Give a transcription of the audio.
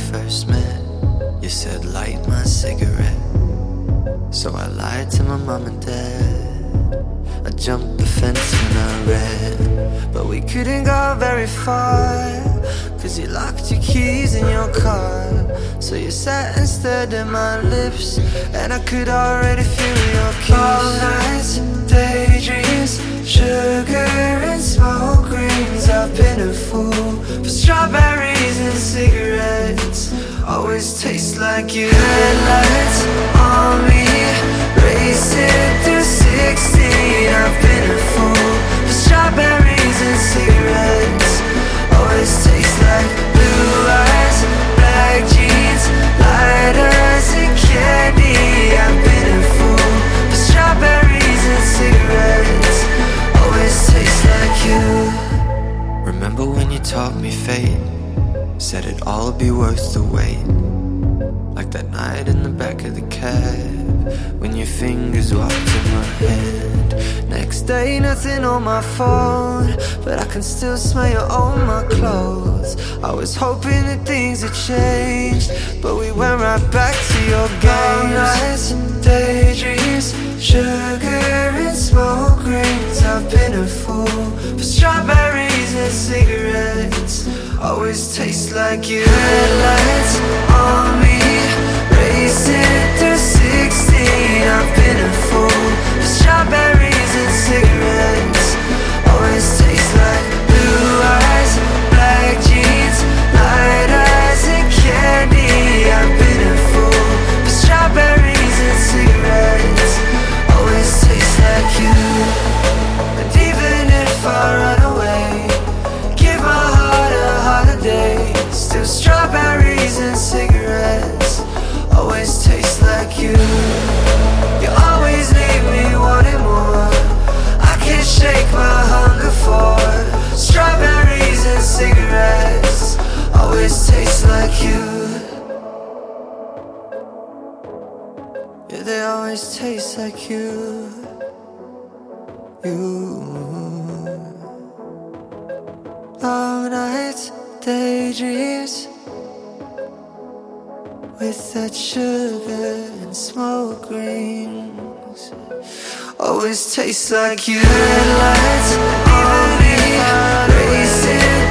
first met, you said light my cigarette. So I lied to my mom and dad. I jumped the fence when I ran, but we couldn't go very far, cause you locked your keys in your car. So you sat and stared at my lips, and I could already feel your kiss. All nights and daydreams, sugar and smoke rings. I've been a fool for strawberries and cigarettes. Always taste like you. Headlights on me, racing through 16. I've been a fool for strawberries and cigarettes. Always taste like blue eyes, black jeans, lighters and candy. I've been a fool for strawberries and cigarettes. Always taste like you. Remember when you taught me fate? Said it'd all be worth the wait. Like that night in the back of the cab, when your fingers walked in my hand. Next day, nothing on my phone, but I can still smell you on my clothes. I was hoping that things had changed, but we went right back to your games. All nights and daydreams, sugar and smoke rings. I've been a fool for strawberries and cigarettes. Always taste like you. Headlights on me, racing through 16. I've been a fool for strawberries and cigarettes. Always taste like blue eyes, black jeans, lighters and candy. I've been a fool for strawberries and cigarettes. Always taste like you. And even if I run away, give my heart a holiday, still strawberries and cigarettes. Always taste like you. You always leave me wanting more. I can't shake my hunger for strawberries and cigarettes. Always taste like you. Yeah, they always taste like you. Long nights, daydreams, with that sugar and smoke rings. Always tastes like you. Headlights on me, racing